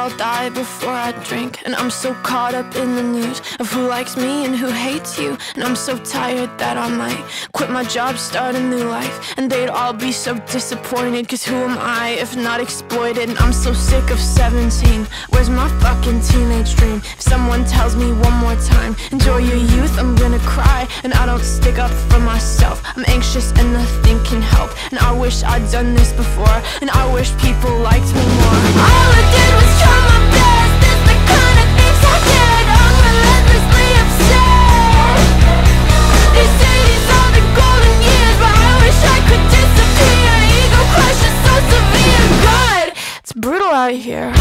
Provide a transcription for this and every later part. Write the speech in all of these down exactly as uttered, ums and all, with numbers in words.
I'll die before I drink. And I'm so caught up in the news of who likes me and who hates you. And I'm so tired that I might quit my job, start a new life. And they'd all be so disappointed, cause who am I if not exploited? And I'm so sick of seventeen. Where's my fucking teenage dream? If someone tells me one more time, enjoy your youth, I'm gonna cry. And I don't stick up for myself. I'm anxious and nothing can help. And I wish I'd done this before, and I wish people liked me more. All I did was try my best. It's the kind of things I get. I'm relentlessly upset. They say these are the golden years, but I wish I could disappear. Ego crush is so severe. God, it's brutal out here.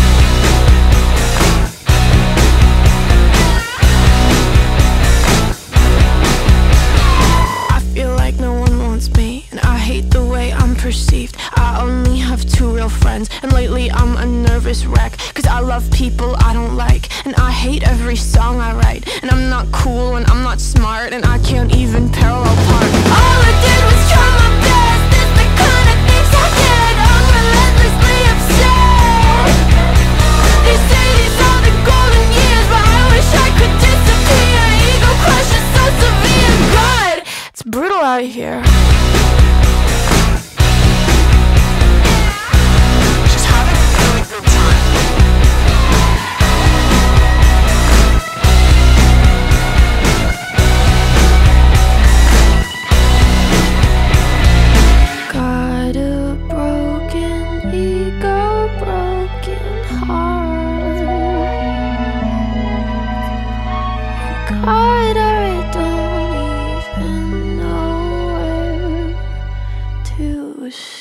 Perceived. I only have two real friends, and lately I'm a nervous wreck, cause I love people I don't like, and I hate every song I write. And I'm not cool and I'm not smart, and I can't even parallel park. All I did was try my best. It's the kind of things I get. I'm relentlessly upset. They say these are the golden years, but I wish I could disappear. Ego crush is so severe. God, it's brutal out here. God, I don't even know where to start.